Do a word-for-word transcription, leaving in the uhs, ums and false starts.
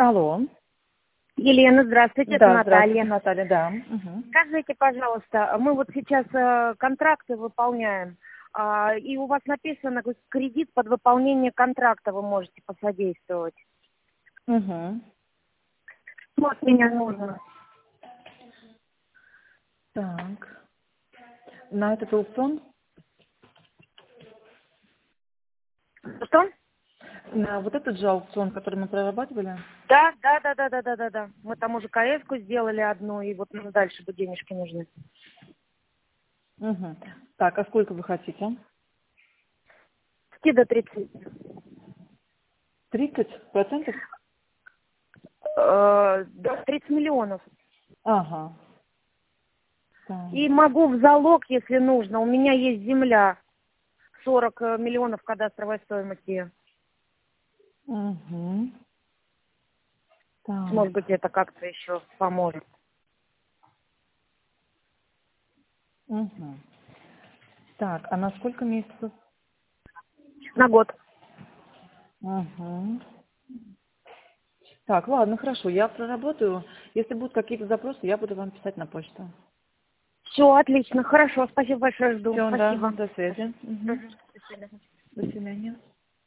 Алло. Елена, здравствуйте, это Да, Наталья. здравствуйте, Наталья, да. Мгм. Скажите, пожалуйста, мы вот сейчас э, контракты выполняем, а, и у вас написано, что кредит под выполнение контракта вы можете посодействовать. Мгм. Что от меня нужно? Так. На этот аукцион, Что? на вот этот же аукцион, который мы прорабатывали? Да, да, да, да, да, да, да, да. Мы там уже КС-ку сделали одну, и вот нам дальше бы денежки нужны. Угу. Так, а сколько вы хотите? С до тридцати. тридцать процентов? Э, до тридцати миллионов. Ага. Так. И могу в залог, если нужно. У меня есть земля. сорок э, миллионов кадастровой стоимости. Угу. Может Так. быть, это как-то еще поможет. Угу. Так, а на сколько месяцев? На год. Угу. Так, ладно, хорошо, я проработаю. Если будут какие-то запросы, я буду вам писать на почту. Все, отлично, хорошо, спасибо большое, жду. Все, да, Спасибо. до связи. Мгм. Мгм. До свидания. До свидания.